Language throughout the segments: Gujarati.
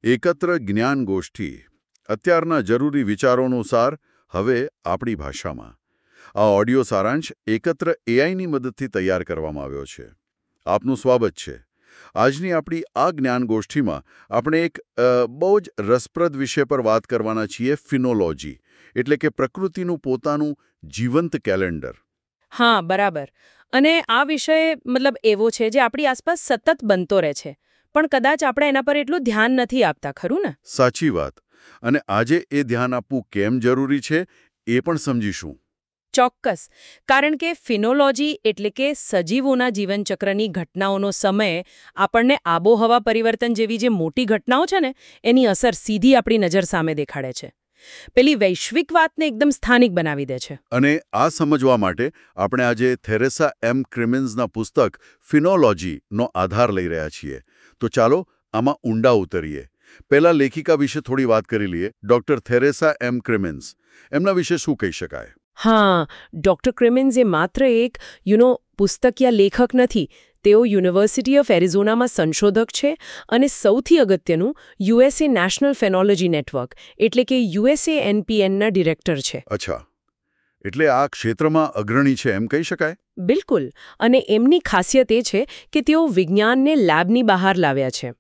એકત્ર જ્ઞાન ગોષ્ઠી અત્યારના જરૂરી વિચારોનો સાર હવે આપણી ભાષામાં. આ ઓડિયો સારાંશ એકત્ર એઆઈની મદદથી તૈયાર કરવામાં આવ્યો છે. આપનું સ્વાગત છે. આજની આપણી આ જ્ઞાન ગોષ્ઠીમાં આપણે એક બહુ જ રસપ્રદ વિષય પર વાત કરવાના છીએ, ફિનોલોજી, એટલે કે પ્રકૃતિનું પોતાનું જીવંત કેલેન્ડર. હા, બરાબર. અને આ વિષય એવો છે જે આપણી આસપાસ સતત બનતો રહે છે, પણ કદાચ આપણે એના પર એટલું ધ્યાન નથી આપતા, ખરું ને? સાચી વાત. અને આજે એ ધ્યાન આપવું કેમ જરૂરી છે એ પણ સમજીશું. ચોક્કસ. કારણ કે ફિનોલોજી એટલે કે સજીવોના જીવનચક્રની ઘટનાઓનો સમય આપણને આબોહવા પરિવર્તન જેવી જે મોટી ઘટનાઓ છે ને એની અસર સીધી આપણી નજર સામે દેખાડે છે. પેલી વૈશ્વિક વાતને એકદમ સ્થાનિક બનાવી દે છે. અને આ સમજવા માટે આપણે આજે થેરેસા એમ ક્રિમિન્સના પુસ્તક ફિનોલોજીનો આધાર લઈ રહ્યા છીએ. તો ચાલો આમાં ઊંડા ઉતરીએ. પહેલા લેખિકા વિશે થોડી વાત કરી લઈએ. ડોક્ટર થેરેસા એમ ક્રિમિન્સ, એમના વિશે શું કહી શકાય? હા, ડોક્ટર ક્રિમિન્સ એ માત્ર એક પુસ્તકીય લેખક નથી. તેઓ યુનિવર્સિટી ઓફ એરિઝોનામાં સંશોધક છે અને સૌથી અગત્યનું યુએસએ નેશનલ ફેનોલોજી નેટવર્ક એટલે કે USANPNના ડિરેક્ટર છે. અચ્છા, એટલે આ ક્ષેત્રમાં અગ્રણી છે એમ કહી શકાય? બિલકુલ. અને એમની ખાસિયત એ છે કે તેઓ વિજ્ઞાનને લેબની બહાર લાવ્યા છે.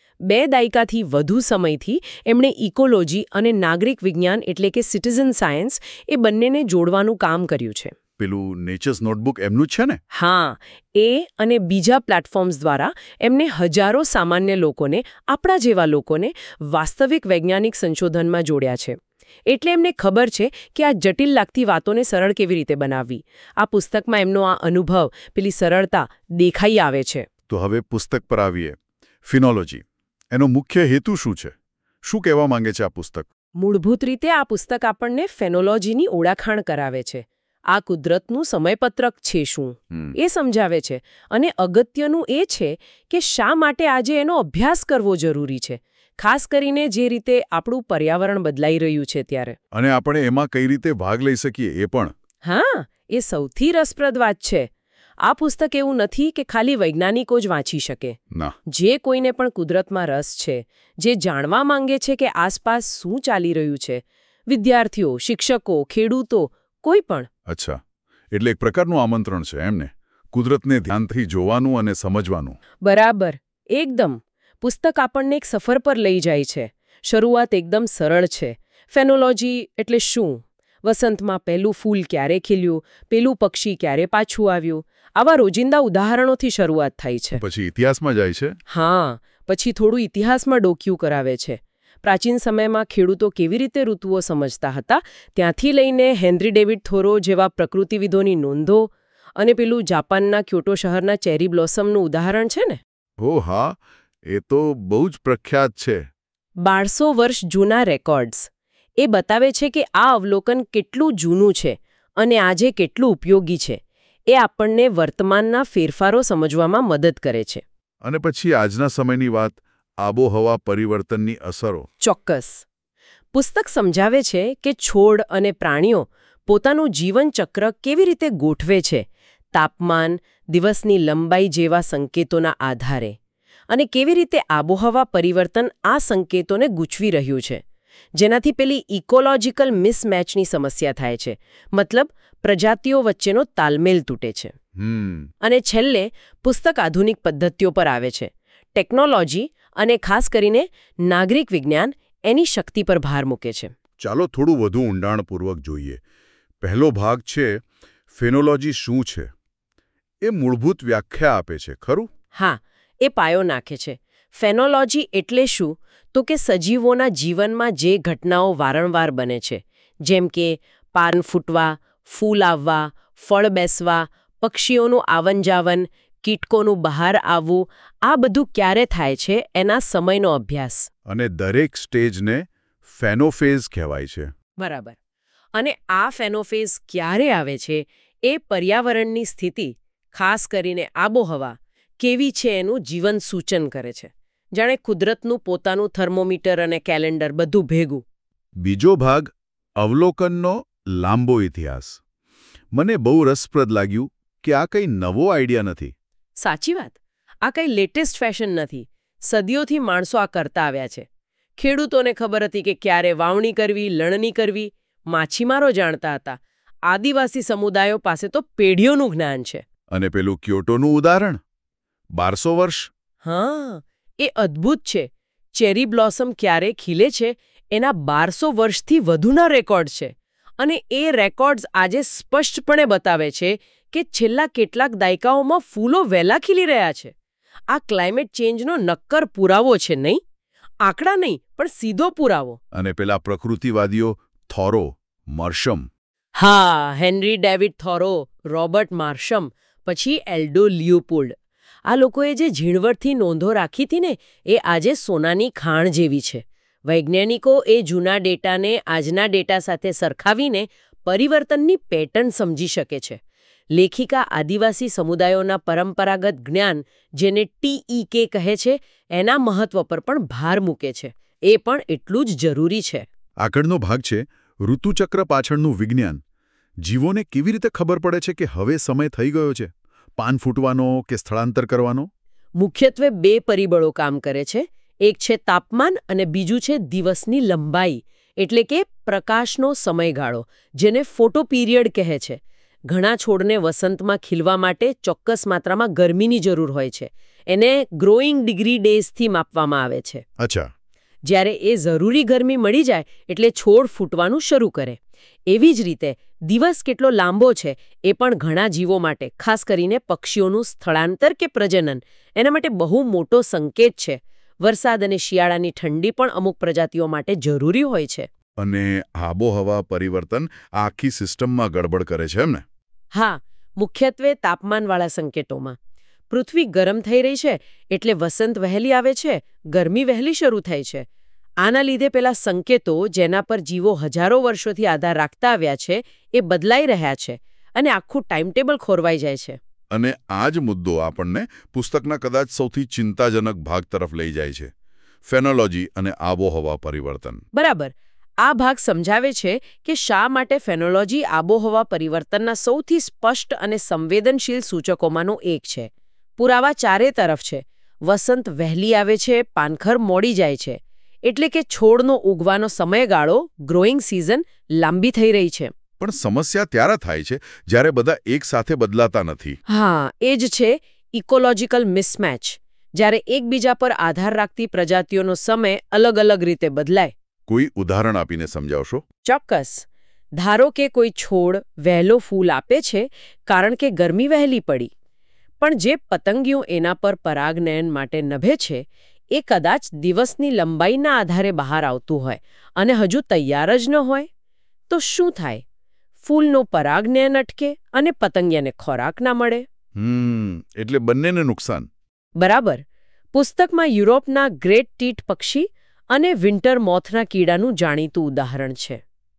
2 દાયકાથી વધુ સમયથી એમણે ઇકોલોજી અને નાગરિક વિજ્ઞાન એટલે કે સિટીઝન સાયન્સ એ બંનેને જોડવાનું કામ કર્યું છે. પેલું નેચર્સ નોટબુક એમનું જ છે ને? હા, એ અને બીજા પ્લેટફોર્મ્સ દ્વારા એમને હજારો સામાન્ય લોકોને, આપણા જેવા લોકોને વાસ્તવિક વૈજ્ઞાનિક સંશોધનમાં જોડ્યા છે. એટલે એમને ખબર છે કે આ જટિલ લાગતી વાતોને સરળ કેવી રીતે બનાવવી. આ પુસ્તકમાં એમનો આ અનુભવ, પેલી સરળતા દેખાઈ આવે છે. તો હવે પુસ્તક પર આવીએ. ફિનોલોજી, એનો મુખ્ય હેતુ શું છે? શું કહેવા માંગે છે આ પુસ્તક? મૂળભૂત રીતે આ પુસ્તક આપણને ફેનોલોજીની ઓળખાણ કરાવે છે. આ કુદરતનું સમયપત્રક છે શું એ સમજાવે છે. અને અગત્યનું એ છે કે શા માટે આજે એનો અભ્યાસ કરવો જરૂરી છે, ખાસ કરીને જે રીતે આપણું પર્યાવરણ બદલાઈ રહ્યું છે ત્યારે. અને આપણે એમાં કઈ રીતે ભાગ લઈ શકીએ એ પણ. હા, એ સૌથી રસપ્રદ વાત છે. આ પુસ્તક એવું નથી કે ખાલી વૈજ્ઞાનિકો જ વાંચી શકે. ના, જે કોઈને પણ કુદરતમાં રસ છે, જે જાણવા માંગે છે કે આસપાસ શું ચાલી રહ્યું છે, વિદ્યાર્થીઓ, શિક્ષકો, ખેડૂતો, કોઈ પણ. અચ્છા, એટલે એક પ્રકારનું આમંત્રણ છે એમને, કુદરતને ધ્યાનથી જોવાનું અને સમજવાનું. બરાબર, એકદમ. પુસ્તક આપણને એક સફર પર લઈ જાય છે. શરૂઆત એકદમ સરળ છે. ફેનોલોજી એટલે શું? વસંતમાં પહેલું ફૂલ ક્યારે ખીલ્યું, પેલું પક્ષી ક્યારે પાછું આવ્યું, આવા રોજિંદા ઉદાહરણોથી શરૂઆત થાય છે. પછી ઇતિહાસમાં જાય છે. હા, પછી થોડું ઇતિહાસમાં ડોક્યું કરાવે છે. પ્રાચીન સમયમાં ખેડૂતો કેવી રીતે ઋતુઓ સમજતા હતા, ત્યાંથી લઈને હેનરી ડેવિડ થોરો જેવા પ્રકૃતિવિદોની નોંધો અને પેલું જાપાનના ક્યોટો શહેરના ચેરી બ્લોસમનું ઉદાહરણ છે ને. ઓ હા, એ તો બહુ જ પ્રખ્યાત છે. 1200 વર્ષ જૂના રેકોર્ડ્સ. એ બતાવે છે કે આ અવલોકન કેટલું જૂનું છે અને આજે કેટલું ઉપયોગી છે. એ આપણને વર્તમાનના ફેરફારો સમજવામાં મદદ કરે છે. અને પછી આજના સમયની વાત, આબોહવા પરિવર્તનની અસરો. ચોક્કસ. પુસ્તક સમજાવે છે કે છોડ અને પ્રાણીઓ પોતાનું જીવનચક્ર કેવી રીતે ગોઠવે છે, તાપમાન, દિવસની લંબાઈ જેવા સંકેતોના આધારે, અને કેવી રીતે આબોહવા પરિવર્તન આ સંકેતોને ગૂંચવી રહ્યું છે, જેનાથી પેલી ઇકોલોજીકલ મિસમેચની સમસ્યા થાય છે. મતલબ પ્રજાતિઓ વચ્ચેનો તાલમેલ તૂટે છે. અને છેલ્લે પુસ્તક આધુનિક પદ્ધતિઓ પર આવે છે. ટેકનોલોજી અને ખાસ કરીને નાગરિક વિજ્ઞાન એની શક્તિ પર ભાર મૂકે છે. ચાલો થોડું વધુ ઊંડાણપૂર્વક જોઈએ. પહેલો ભાગ છે ફેનોલોજી શું છે. એ મૂળભૂત વ્યાખ્યા આપે છે, ખરું? હા, એ પાયો નાખે છે. ફેનોલોજી એટલે શું તો કે સજીવોના જીવનમાં જે ઘટનાઓ વારંવાર બને છે, જેમ કે પાન ફૂટવા, ફૂલ આવવા, ફળ બેસવા, પક્ષીઓનું આવન-જાવન, કીટકોનું બહાર આવવું, આ બધું ક્યારે થાય છે એના સમયનો અભ્યાસ. અને દરેક સ્ટેજને ફેનોફેઝ કહેવાય છે. બરાબર. અને આ ફેનોફેઝ ક્યારે આવે છે એ પર્યાવરણની સ્થિતિ, ખાસ કરીને આબોહવા કેવી છે એનું જીવન સૂચન કરે છે. જાણે કુદરતનું પોતાનું થર્મોમીટર અને કેલેન્ડર બધું ભેગું. બીજો ભાગ અવલોકનનો લાંબો ઇતિહાસ. મને બહુ રસપ્રદ લાગ્યું કે આ કંઈ નવો આઈડિયા નથી. સાચી વાત. આ કંઈ લેટેસ્ટ ફેશન નથી. સદીઓથી માણસો આ કરતા આવ્યા છે. ખેડૂતોને ખબર હતી કે ક્યારે વાવણી કરવી, લણણી કરવી. માછીમારો જાણતા હતા. આદિવાસી સમુદાયો પાસે તો પેઢીઓનું જ્ઞાન છે. અને પેલું ક્યોટોનું ઉદાહરણ 1200 વર્ષ. હા, એ અદ્ભુત છે. ચેરી બ્લોસમ ક્યારે ખીલે છે એના 1200 વર્ષથી વધુના રેકોર્ડ છે. અને એ રેકોર્ડ્સ આજે સ્પષ્ટપણે બતાવે છે કે છેલ્લા કેટલાક દાયકાઓમાં ફૂલો વહેલા ખીલી રહ્યા છે. આ ક્લાઇમેટ ચેન્જનો નક્કર પુરાવો છે, નહીં? આંકડા નહીં, પણ સીધો પુરાવો. અને પેલા પ્રકૃતિવાદીઓ થોરો, મર્શમ. હા, Henry David Thoreau, Robert Marsham, પછી એલ્ડો લિયોપોલ્ડ. આ લોકોએ જે ઝીણવટથી નોંધો રાખી હતી ને, એ આજે સોનાની ખાણ જેવી છે. વૈજ્ઞાનિકો એ જૂના ડેટાને આજના ડેટા સાથે સરખાવીને પરિવર્તનની પેટર્ન સમજી શકે છે. લેખિકા આદિવાસી સમુદાયોના પરંપરાગત જ્ઞાન, જેને TEK કહે છે, એના મહત્વ પર પણ ભાર મૂકે છે. એ પણ એટલું જ જરૂરી છે. આગળનો ભાગ છે ઋતુચક્ર પાછળનું વિજ્ઞાન. જીવોને કેવી રીતે ખબર પડે છે કે હવે સમય થઈ ગયો છે, પાન ફૂટવાનો કે સ્થળાંતર કરવાનો? મુખ્યત્વે 2 પરિબળો કામ કરે છે. એક છે તાપમાન અને બીજું છે દિવસની લંબાઈ, એટલે કે પ્રકાશનો સમયગાળો, જેને ફોટોપીરિયડ કહે છે. ઘણા છોડને વસંતમાં ખીલવા માટે ચોક્કસ માત્રામાં ગરમીની જરૂર હોય છે. એને ગ્રોઈંગ ડિગ્રી ડેઝથી માપવામાં આવે છે. અચ્છા. જ્યારે એ જરૂરી ગરમી મળી જાય એટલે છોડ ફૂટવાનું શરૂ કરે. એવી જ રીતે દિવસ કેટલો લાંબો છે એ પણ ઘણા જીવો માટે, ખાસ કરીને પક્ષીઓનું સ્થળાંતર કે પ્રજનન, એના માટે બહુ મોટો સંકેત છે. વરસાદ અને શિયાળાની ઠંડી પણ અમુક પ્રજાતિઓ માટે જરૂરી હોય છે. અને આબોહવા પરિવર્તન આખી સિસ્ટમમાં ગડબડ કરે છે એમ ને? હા, મુખ્યત્વે તાપમાનવાળા સંકેતોમાં. પૃથ્વી ગરમ થઈ રહી છે એટલે વસંત વહેલી આવે છે, ગરમી વહેલી શરૂ થાય છે. આના લીધે પેલા સંકેતો જેના પર જીવો હજારો વર્ષોથી આધાર રાખતા આવ્યા છે એ બદલાઈ રહ્યા છે અને આખું ટાઈમટેબલ ખોરવાઈ જાય છે. અને આ જ મુદ્દો આપણને પુસ્તકના કદાચ સૌથી ચિંતાજનક ભાગ તરફ લઈ જાય છે, ફેનોલોજી અને આબોહવા પરિવર્તન. બરાબર. આ ભાગ સમજાવે છે કે શા માટે ફેનોલોજી આબોહવા પરિવર્તનના સૌથી સ્પષ્ટ અને સંવેદનશીલ સૂચકોમાંનું એક છે. પુરાવા ચારે તરફ છે. વસંત વહેલી આવે છે, પાનખર મોડી જાય છે. એટલે કે છોડનો ઉગવાનો સમયગાળો, ગ્રોઈંગ સિઝન, લાંબી થઈ રહી છે. પણ સમસ્યા ત્યારે થાય છે જ્યારે બધા એકસાથે બદલાતા નથી. હા, એ જ છે ઇકોલોજીકલ મિસમેચ. જ્યારે એકબીજા પર આધાર રાખતી પ્રજાતિઓનો સમય અલગ અલગ રીતે બદલાય. કોઈ ઉદાહરણ આપીને સમજાવશો? ચોક્કસ. ધારો કે કોઈ છોડ વહેલો ફૂલ આપે છે કારણ કે ગરમી વહેલી પડી, પણ જે પતંગિયું એના પર પરાગનયન માટે નભે છે એ કદાચ દિવસની લંબાઈના આધારે બહાર આવતું હોય અને હજુ તૈયાર જ ન હોય. તો શું થાય? ફૂલનો પરાગનયન અટકે અને પતંગિયાને ખોરાક ના મળે. એટલે બંનેને નુકસાન. બરાબર. પુસ્તકમાં યુરોપના ગ્રેટ ટીટ પક્ષી અને વિન્ટર મોથના કીડાનું જાણીતું ઉદાહરણ છે.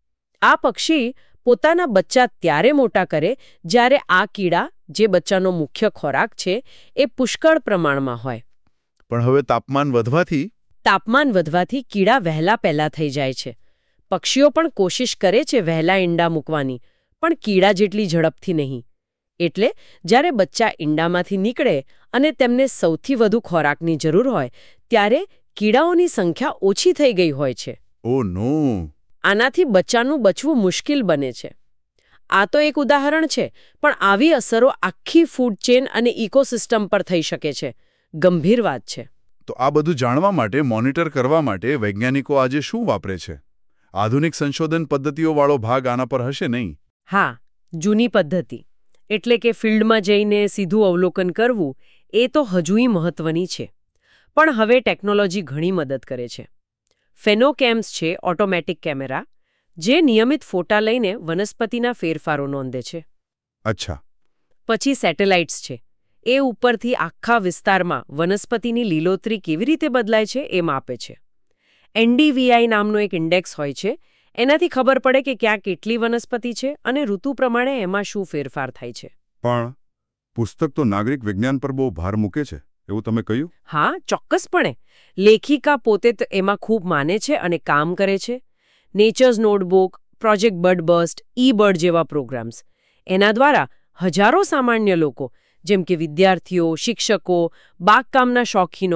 આ પક્ષી પોતાના બચ્ચા ત્યારે મોટા કરે જ્યારે આ કીડા, જે બચ્ચાનો મુખ્ય ખોરાક છે, એ પુષ્કળ પ્રમાણમાં હોય. પણ હવે તાપમાન વધવાથી કીડા વહેલા પહેલા થઈ જાય છે. પક્ષીઓ પણ કોશિશ કરે છે વહેલા ઈંડા મૂકવાની, પણ કીડા જેટલી ઝડપથી નહીં. એટલે જ્યારે બચ્ચા ઈંડામાંથી નીકળે અને તેમને સૌથી વધુ ખોરાકની જરૂર હોય ત્યારે કીડાઓની સંખ્યા ઓછી થઈ ગઈ હોય છે. ઓ નો! આનાથી બચ્ચાનું બચવું મુશ્કેલ બને છે. આ તો એક ઉદાહરણ છે, પણ આવી અસરો આખી ફૂડ ચેન અને ઇકોસિસ્ટમ પર થઈ શકે છે. ગંભીર વાત છે. તો આ બધું જાણવા માટે, મોનિટર કરવા માટે વૈજ્ઞાનિકો આજે શું વાપરે છે? આધુનિક સંશોધન પદ્ધતિઓવાળો ભાગ આના પર હશે નહીં? હા, જૂની પદ્ધતિ, એટલે કે ફિલ્ડમાં જઈને સીધું અવલોકન કરવું, એ તો હજુય મહત્વની છે. પણ હવે ટેકનોલોજી ઘણી મદદ કરે છે. ફેનોકેમ્સ છે ઓટોમેટિક કેમેરા, જે નિયમિત ફોટા લઈને વનસ્પતિના ફેરફારો નોંધે છે. અચ્છા. પછી સેટેલાઇટ્સ છે. એ ઉપરથી આખા વિસ્તારમાં વનસ્પતિની લીલોતરી કેવી રીતે બદલાય છે એ માપે છે. NDVI નામનો એક ઇન્ડેક્સ હોય છે. એનાથી ખબર પડે કે ક્યાં કેટલી વનસ્પતિ છે અને ઋતુ પ્રમાણે એમાં શું ફેરફાર થાય છે. પણ પુસ્તક તો નાગરિક વિજ્ઞાન પર બહુ ભાર મૂકે છે, એવું તમે કહ્યું? હા, ચોક્કસપણે. લેખિકા પોતે તો એમાં ખૂબ માને છે અને કામ કરે છે. Nature's Notebook, Project BudBurst, eBird જેવા પ્રોગ્રામ્સ. એના દ્વારા હજારો સામાન્ય લોકો, જેમ કે વિદ્યાર્થીઓ, શિક્ષકો, બાગકામના શોખીનો,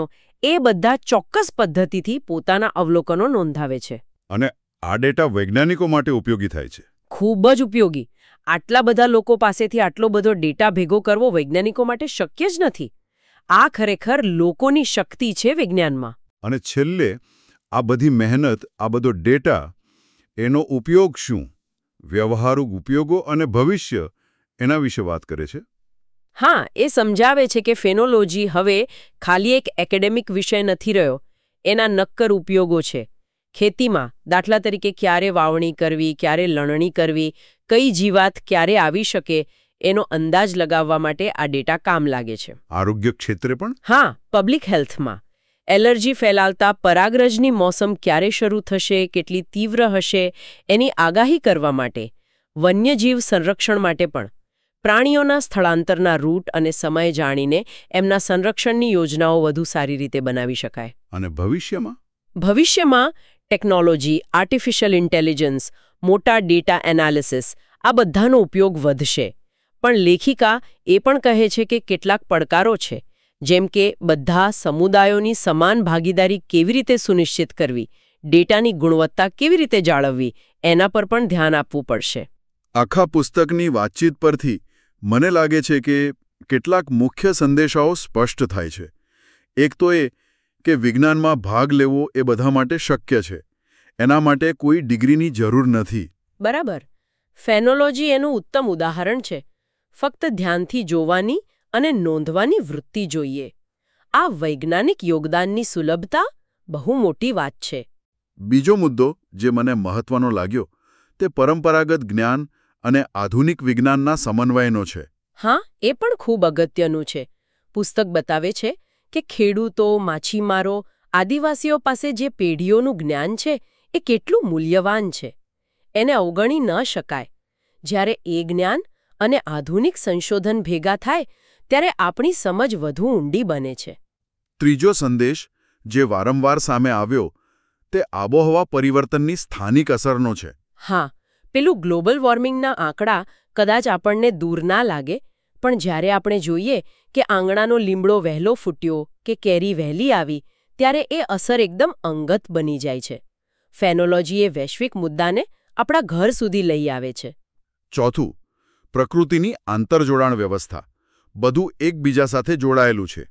એ બધા ચોક્કસ પદ્ધતિથી પોતાના અવલોકનો નોંધાવે છે. અને આ ડેટા વૈજ્ઞાનિકો માટે ઉપયોગી થાય છે. ખૂબ જ ઉપયોગી. આટલા બધા લોકો પાસેથી આટલો બધો ડેટા ભેગો કરવો વૈજ્ઞાનિકો માટે શક્ય જ નથી. આ ખરેખર લોકોની શક્તિ છે વિજ્ઞાનમાં. અને છેલ્લે આ બધી મહેનત, આ બધો ડેટા, એનો ઉપયોગ શું? વ્યવહારુ ઉપયોગો અને ભવિષ્ય, એના વિશે વાત કરે છે. હા, એ સમજાવે છે કે ફેનોલોજી હવે ખાલી એક એકેડેમિક વિષય નથી રહ્યો. એના નક્કર ઉપયોગો છે. ખેતીમાં દાખલા તરીકે ક્યારે વાવણી કરવી, ક્યારે લણણી કરવી, કઈ જીવાત ક્યારે આવી શકે એનો અંદાજ લગાવવા માટે આ ડેટા કામ લાગે છે. આરોગ્ય ક્ષેત્રે પણ? હા, પબ્લિક હેલ્થમાં એલર્જી ફેલાવતા પરાગરજની મોસમ ક્યારે શરૂ થશે, કેટલી તીવ્ર હશે એની આગાહી કરવા માટે, વન્યજીવ સંરક્ષણ માટે પણ, પ્રાણીઓના સ્થળાંતરના રૂટ અને સમય જાણીને એમના સંરક્ષણની યોજનાઓ વધુ સારી રીતે બનાવી શકાય. અને ભવિષ્યમાં? ભવિષ્યમાં ટેકનોલોજી, આર્ટિફિશિયલ ઇન્ટેલિજન્સ, મોટા ડેટા એનાલિસિસ, આ બધાનો ઉપયોગ વધશે. પણ લેખિકા એ પણ કહે છે કે કેટલાક પડકારો છે, જેમ કે બધા સમુદાયોની સમાન ભાગીદારી કેવી રીતે સુનિશ્ચિત કરવી, ડેટાની ગુણવત્તા કેવી રીતે જાળવવી, એના પર પણ ધ્યાન આપવું પડશે. આખા પુસ્તકની વાતચીત પરથી મને લાગે છે કે કેટલાક મુખ્ય સંદેશાઓ સ્પષ્ટ થાય છે. એક તો એ કે વિજ્ઞાનમાં ભાગ લેવો એ બધા માટે શક્ય છે. એના માટે કોઈ ડિગ્રીની જરૂર નથી. બરાબર. ફેનોલોજી એનું ઉત્તમ ઉદાહરણ છે. ફક્ત ધ્યાનથી જોવાની અને નોંધવાની વૃત્તિ જોઈએ. આ વૈજ્ઞાનિક યોગદાનની સુલભતા બહુ મોટી વાત છે. બીજો મુદ્દો જે મને મહત્વનો લાગ્યો તે પરંપરાગત જ્ઞાન અને આધુનિક વિજ્ઞાનના સમન્વયનો છે. હા, એ પણ ખૂબ અગત્યનું છે. પુસ્તક બતાવે છે કે ખેડૂતો, માછીમારો, આદિવાસીઓ પાસે જે પેઢીઓનું જ્ઞાન છે એ કેટલું મૂલ્યવાન છે. એને અવગણી ન શકાય. જ્યારે એ જ્ઞાન અને આધુનિક સંશોધન ભેગા થાય ત્યારે આપણી સમજ વધુ ઊંડી બને છે. ત્રીજો સંદેશ જે વારંવાર સામે આવ્યો તે આબોહવા પરિવર્તનની સ્થાનિક અસરનો છે. હા, પેલું ગ્લોબલ વોર્મિંગના આંકડા કદાચ આપણને દૂર ના લાગે, પણ જ્યારે આપણે જોઈએ કે આંગણાનો લીમડો વહેલો ફૂટ્યો કે કેરી વહેલી આવી, ત્યારે એ અસર એકદમ અંગત બની જાય છે. ફેનોલોજી એ વૈશ્વિક મુદ્દાને આપણા ઘર સુધી લઈ આવે છે. ચોથું, પ્રકૃતિની આંતરજોડાણ વ્યવસ્થા. બધું એકબીજા સાથે જોડાયેલું છે.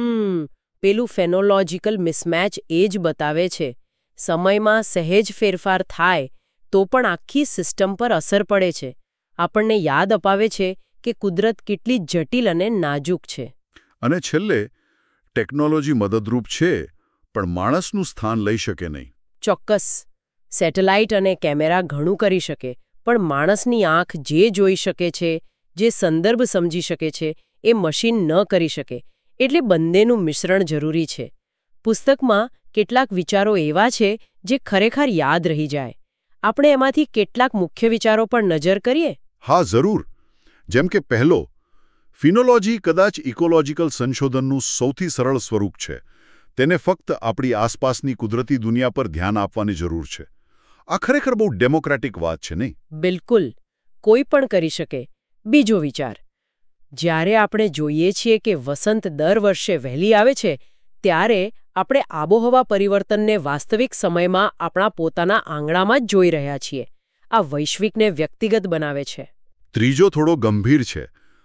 પેલું ફેનોલોજીકલ મિસમેચ એ જ બતાવે છે. સમયમાં સહેજ ફેરફાર થાય તો પણ આખી સિસ્ટમ પર અસર પડે છે. આપણને યાદ અપાવે છે કે કુદરત કેટલી જટિલ અને નાજુક છે. અને છેલ્લે, ટેકનોલોજી મદદરૂપ છે, પણ માણસનું સ્થાન લઈ શકે નહીં. ચોક્કસ. સેટેલાઇટ અને કેમેરા ઘણું કરી શકે, પણ માણસની આંખ જે જોઈ શકે છે, જે સંદર્ભ સમજી શકે છે, એ મશીન ન કરી શકે. એટલે બંનેનું મિશ્રણ જરૂરી છે. પુસ્તકમાં કેટલાક વિચારો એવા છે જે ખરેખર યાદ રહી જાય. આપણે એમાંથી કેટલાક મુખ્ય વિચારો પર નજર કરીએ? હા, જરૂર. જેમ કે પહેલો, ફિનોલોજી કદાચ ઇકોલોજીકલ સંશોધનનું સૌથી સરળ સ્વરૂપ છે. તેને ફક્ત આપણી આસપાસની કુદરતી દુનિયા પર ધ્યાન આપવાની જરૂર છે. આ ખરેખર બહુ ડેમોક્રેટિક વાત છે, નહીં? બિલકુલ. કોઈ પણ કરી શકે. બીજો વિચાર, જ્યારે આપણે જોઈએ છીએ કે વસંત દર વર્ષે વહેલી આવે છે, ત્યારે આપણે આબોહવા પરિવર્તનને વાસ્તવિક સમયમાં આપણા પોતાના આંગણામાં જ જોઈ રહ્યા છીએ. આ વૈશ્વિકને વ્યક્તિગત બનાવે છે. ત્રીજો થોડો ગંભીર છે.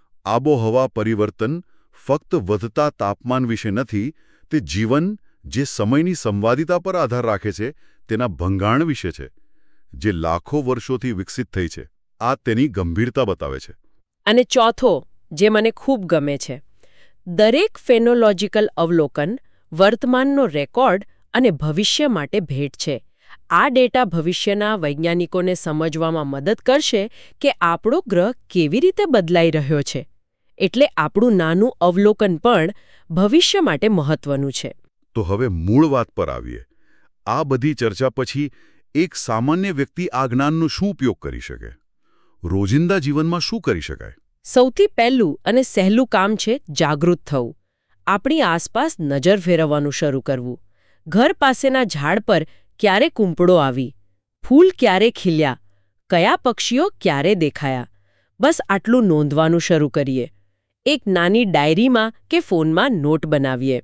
આબોહવા પરિવર્તન ફક્ત વધતા તાપમાન વિશે નથી, તે જીવન જે સમયની સંવાદિતા પર આધાર રાખે છે તેના ભંગાણ વિશે છે, જે લાખો વર્ષોથી વિકસિત થઈ છે. આ તેની ગંભીરતા બતાવે છે. અને ચોથો, જે મને ખૂબ ગમે છે, દરેક ફેનોલોજીકલ અવલોકન વર્તમાનનો રેકોર્ડ અને ભવિષ્ય માટે ભેટ છે. આ ડેટા ભવિષ્યના વૈજ્ઞાનિકોને સમજવામાં મદદ કરશે કે આપણો ગ્રહ કેવી રીતે બદલાઈ રહ્યો છે. એટલે આપણું નાનું અવલોકન પણ ભવિષ્ય માટે મહત્વનું છે. તો હવે મૂળ વાત પર આવીએ. આ બધી ચર્ચા પછી એક સામાન્ય વ્યક્તિ આ જ્ઞાનનો શું ઉપયોગ કરી શકે? રોજિંદા જીવનમાં શું કરી શકાય? સૌથી પહેલું અને સહેલું કામ છે જાગૃત થવું. આપણી આસપાસ નજર ફેરવવાનું શરૂ કરવું. ઘર પાસેના ઝાડ પર ક્યારે કૂંપળો આવી, ફૂલ ક્યારે ખીલ્યા, કયા પક્ષીઓ ક્યારે દેખાયા, બસ આટલું નોંધવાનું શરૂ કરીએ. એક નાની ડાયરીમાં કે ફોનમાં નોટ બનાવીએ.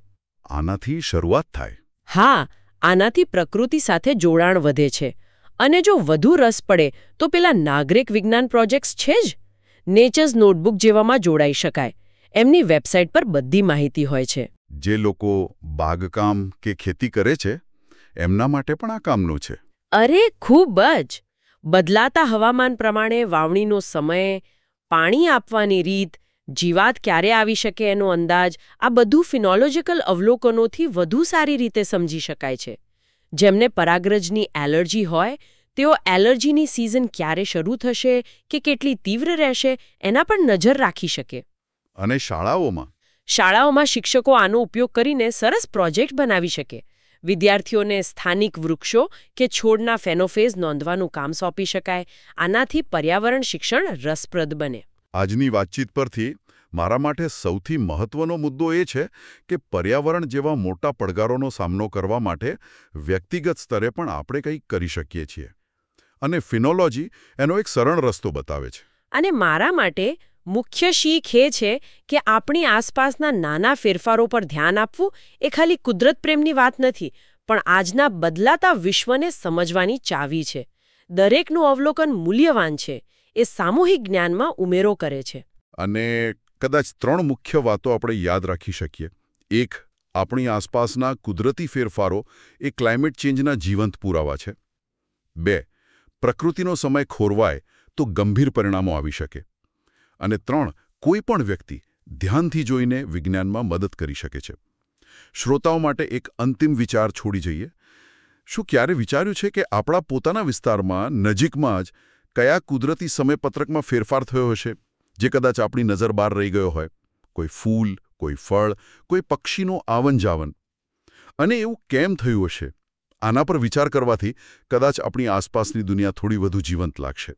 આનાથી શરૂઆત થાય. હા, આનાથી પ્રકૃતિ સાથે જોડાણ વધે છે. અને જો વધુ રસ પડે તો પેલા નાગરિક વિજ્ઞાન પ્રોજેક્ટ્સ છે જ. નેચર્સ નોટબુક જેવામાં જોડાઈ શકાય. એમની વેબસાઇટ પર બધી માહિતી હોય છે. જે લોકો બાગકામ કે ખેતી કરે છે એમના માટે પણ આ કામનું છે. અરે ખૂબ જ! બદલાતા હવામાન પ્રમાણે વાવણીનો સમય, પાણી આપવાની રીત, જીવાત ક્યારે આવી શકે એનો અંદાજ, આ બધું ફિનોલોજીકલ અવલોકનોથી વધુ સારી રીતે સમજી શકાય છે. જેમને પરાગરજની એલર્જી હોય તેઓ એલર્જીની સિઝન ક્યારે શરૂ થશે કે કેટલી તીવ્ર રહેશે એના પર નજર રાખી શકે. અને શાળાઓમાં? શાળાઓમાં શિક્ષકો આનો ઉપયોગ કરીને સરસ પ્રોજેક્ટ બનાવી શકે. વિદ્યાર્થીઓને સ્થાનિક વૃક્ષો કે છોડના ફેનોફેઝ નોંધવાનું કામ સોંપી શકાય. આનાથી પર્યાવરણ શિક્ષણ રસપ્રદ બને. આજની વાતચીત પરથી મારા માટે સૌથી મહત્વનો મુદ્દો એ છે કે પર્યાવરણ જેવા મોટા પડકારોનો સામનો કરવા માટે વ્યક્તિગત સ્તરે પણ આપણે કંઈક કરી શકીએ છીએ. અને ફિનોલોજી એનો એક સરળ રસ્તો બતાવે છે. અને મારા માટે મુખ્ય શીખ એ છે કે આપણી આસપાસના નાના ફેરફારો પર ધ્યાન આપવું એ ખાલી કુદરત પ્રેમની વાત નથી, પણ આજના બદલાતા વિશ્વને સમજવાની ચાવી છે. દરેકનું અવલોકન મૂલ્યવાન છે. એ સામૂહિક જ્ઞાનમાં ઉમેરો કરે છે. અને કદાચ 3 મુખ્ય વાતો આપણે યાદ રાખી શકીએ. 1. આપણી આસપાસના કુદરતી ફેરફારો એ ક્લાઇમેટ ચેન્જના જીવંત પુરાવા છે. 2. પ્રકૃતિનો સમય ખોરવાય તો ગંભીર પરિણામો આવી શકે. અને 3. કોઈ પણ વ્યક્તિ ધ્યાનથી જોઈને વિજ્ઞાનમાં મદદ કરી શકે છે. શ્રોતાઓ માટે એક અંતિમ વિચાર છોડી જઈએ. શું ક્યારે વિચાર્યું છે કે આપણા પોતાના વિસ્તારમાં નજીકમાં જ કયા કુદરતી સમયપત્રકમાં ફેરફાર થયો હશે જે કદાચ આપણી નજર બહાર રહી ગયો હોય? કોઈ ફૂલ, કોઈ ફળ, કોઈ પક્ષીનો આવન-જાવન. અને એવું કેમ થયું હશે? આના પર વિચાર કરવાથી કદાચ આપણી આસપાસની દુનિયા થોડી વધુ જીવંત લાગશે.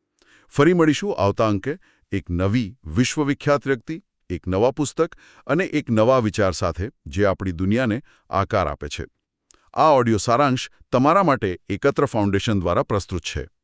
ફરી મળીશું આવતા અંકે એક નવી વિશ્વવિખ્યાત વ્યક્તિ, એક નવા પુસ્તક અને એક નવા વિચાર સાથે જે આપણી દુનિયાને આકાર આપે છે. આ ઓડિયો સારાંશ તમારા માટે એકત્ર ફાઉન્ડેશન દ્વારા પ્રસ્તુત છે.